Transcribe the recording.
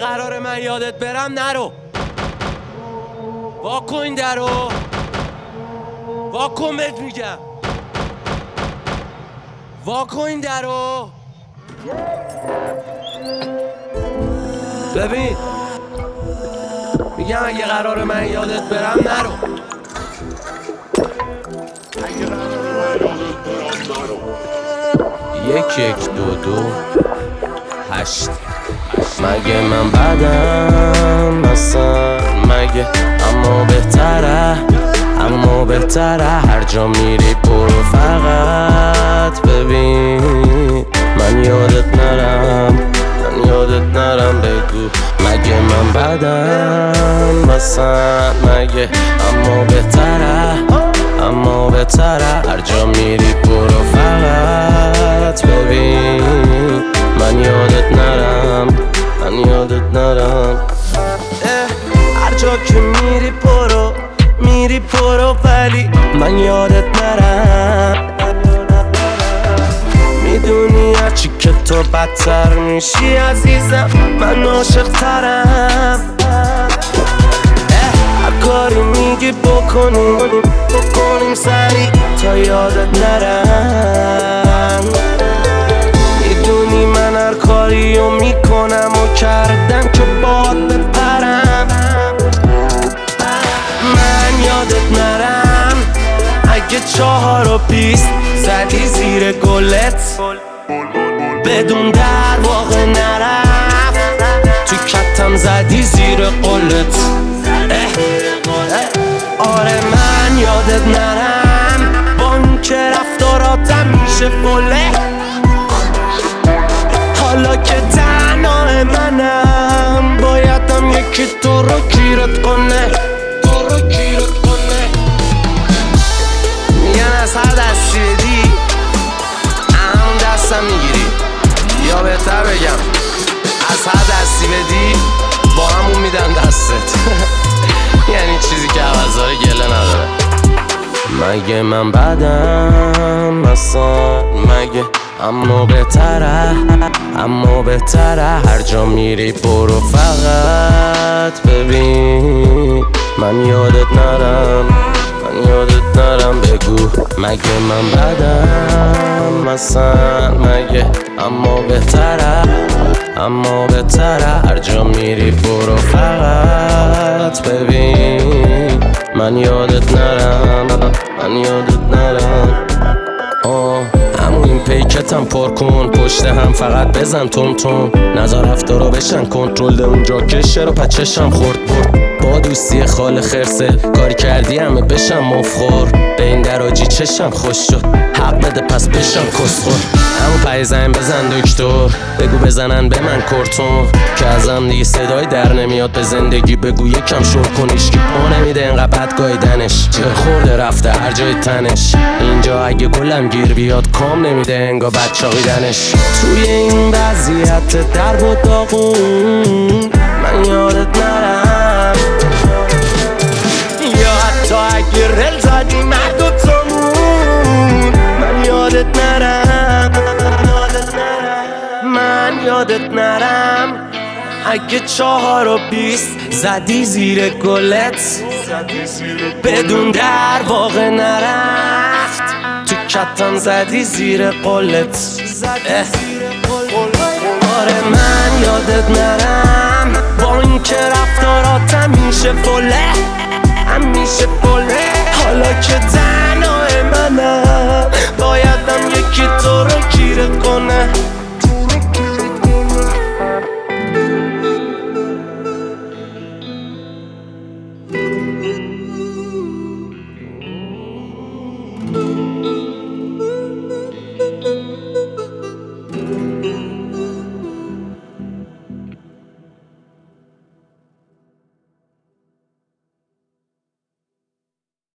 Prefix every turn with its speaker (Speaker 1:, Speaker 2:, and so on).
Speaker 1: قرار من یادت برم نرو. واکن این درو، واکن بهت میگم، واکن این درو. ببین میگم اگه قرار من یادت برم نرو. یک یک دو دو هشت. مگه من بدم اصلا مگه؟ اما بهتره هر جا میری برو فقط ببین. من یادت نرم بگو مگه من بدم اصلا مگه؟ اما بهتره هر جا میری برو فقط ببین. من یادت نرم هر جا که میری برو ولی من یادت نرم. میدونی هرچی که تو بدتر میشی عزیزم من عاشق ترم. هر کاری میگی بکنیم سری تا یادت نرم. میدونی من هر کاریو میکنم و کردم که باد بپرم. من یادت نرم اگه 4 و 20 زدی زیر گلت بدون در واقع نرفت تو کتم زدی زیر قلت. آره من یادت نرم با این که رفتاراتم میشه فله. حالا که تنها منم بایدم یکی تو رو گیرت کنه. میگن از هر دستی بدی همون دستم میگیری، یا بهتر بگم از هر دستی بدی با همون میدن دستت. یعنی چیزی که عوضداره گله نداره. مگه من بدم اصلا مگه؟ اما بهتره هر جا میری برو فقط ببین. من یادت نرم بگو مگه من بدم اصلا مگه؟ اما بهتره هر جا میری برو فقط ببین. من یادت نرم همون این پیکتم پر کن پشت هم فقط بزن تون نظر رفتارا بشن کنترل ده اونجا کشه رو پچشم خورد برد. با دوستی خال خرسه کاری کردی همه بشم مفخور. به این دراجی چشم خوش شد حق بده پس بشم کسخور. همون پای زن بزن دکتر بگو بزنن به من کرتون که ازم دیگه صدای در نمیاد. به زندگی بگو یکم شور کنیش که پا نمیده انقدر بد گایدنش. چه خورده رفته هر جای تنش اینجا اگه گلم گیر بیاد کام نمیده انگا بد چاقیدنش. توی این وضعیت درب و داغون من یادت نرم. یا حتی اگه رل زدی من دوتامون من یادت نرم اگه 4 و 20 زدی زیر گلت بدون در واقع نرفت تو کتم زدی زیر قلت. آره من یادت نرم با این که رفتاراتم میشه فله.